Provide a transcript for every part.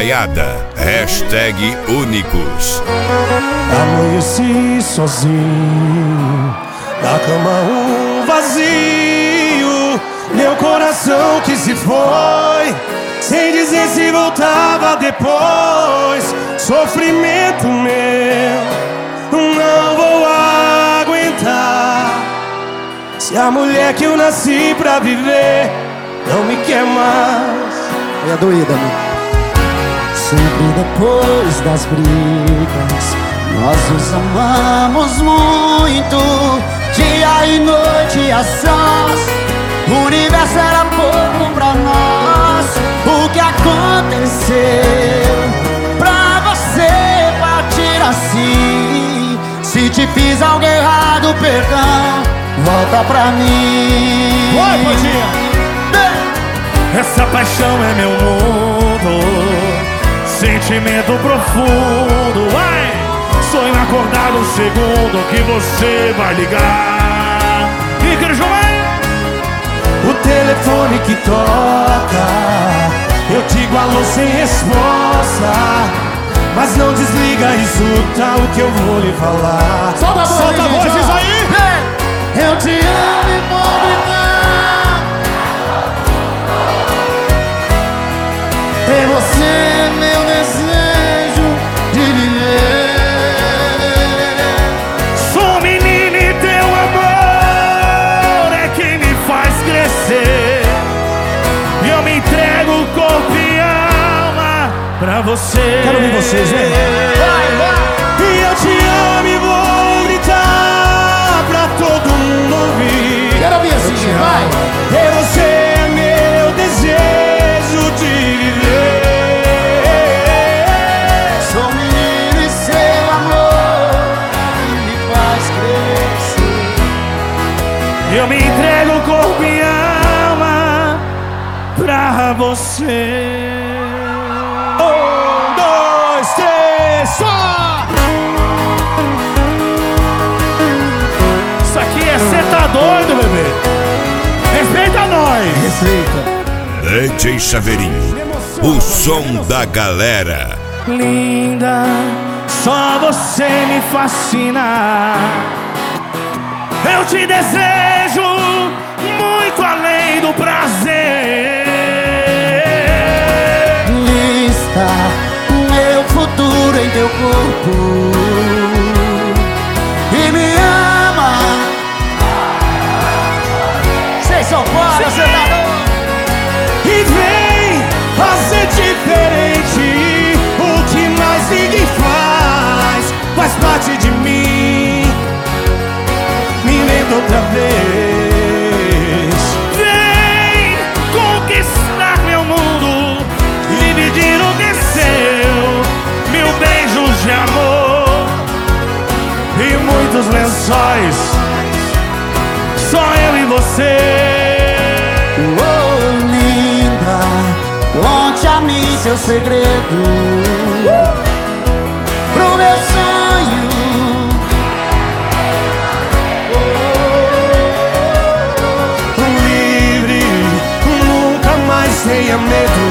Gaiada, #únicos. Amanheci sozinho, na cama um vazio. Meu coração que se foi, sem dizer se voltava depois. Sofrimento meu, não vou aguentar. Se a mulher que eu nasci pra viver não me quer mais. É doída, amigo. Sempre depois das brigas, nós nos amamos muito. Dia e noite a sós, o universo era pouco pra nós. O que aconteceu pra você partir assim? Se te fiz algo errado, perdão, volta pra mim. Vai, Podinha! Essa paixão é meu mundo, sentimento profundo. Vai! Sonho acordado um segundo que você vai ligar. E Cristo vai! O telefone que toca, eu digo alô sem resposta. Mas não desliga, escuta o que eu vou lhe falar. Solta a voz, isso aí! Eu te amo e morro. É você, meu desejo de viver. Sou menino e teu amor é quem me faz crescer. E eu me entrego corpo e alma pra você. Quero ouvir vocês, vem. Vai, vai. E eu te amo e vou gritar pra todo mundo ouvir. Quero ouvir assim, vai. E você é meu desejo de viver. Sou menino e seu amor que me faz crescer. Eu me entrego corpo e alma pra você. 1, 2, 3, só! Isso aqui é cê tá doido, bebê. Respeita nós. Respeita. DJ Chaveirinho, o som da galera. Linda, só você me fascina. Eu te desejo muito além do prazer. Lista meu futuro em teu corpo e me ama. Vocês são fora, cê tá louco. E vem fazer diferente. O que mais ninguém faz parte de mim. Me lembra outra vez. Vem conquistar meu mundo, dividir o que é seu. Mil beijos de amor e muitos lençóis. Só eu e você. Oh, linda, conte a mim seu segredo pro meu sonho. Livre, nunca mais tenha medo.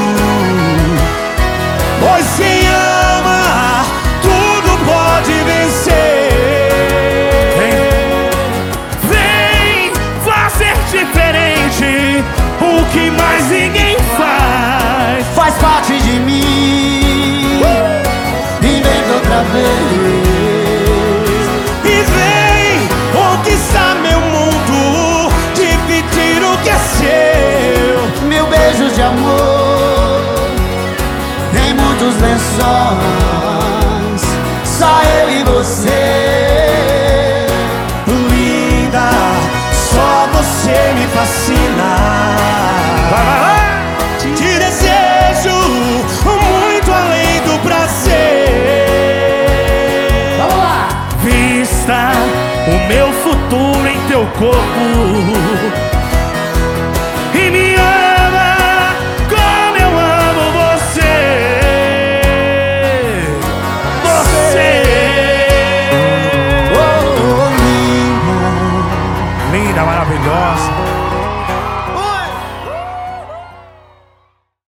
Pois quem ama, tudo pode vencer. Vem fazer diferente. O que mais ninguém Faz parte de mim. Inventa outra vez. E vem conquistar meu mundo, dividir o que é seu. Mil beijos de amor em muitos lençóis. Só eu e você. Linda, só você me fascina. Vai, vai, vai. Te desejo muito além do prazer. Vamos lá. Vista o meu futuro em teu corpo e me ama como eu amo você. Você, Oh, linda, linda, maravilhosa.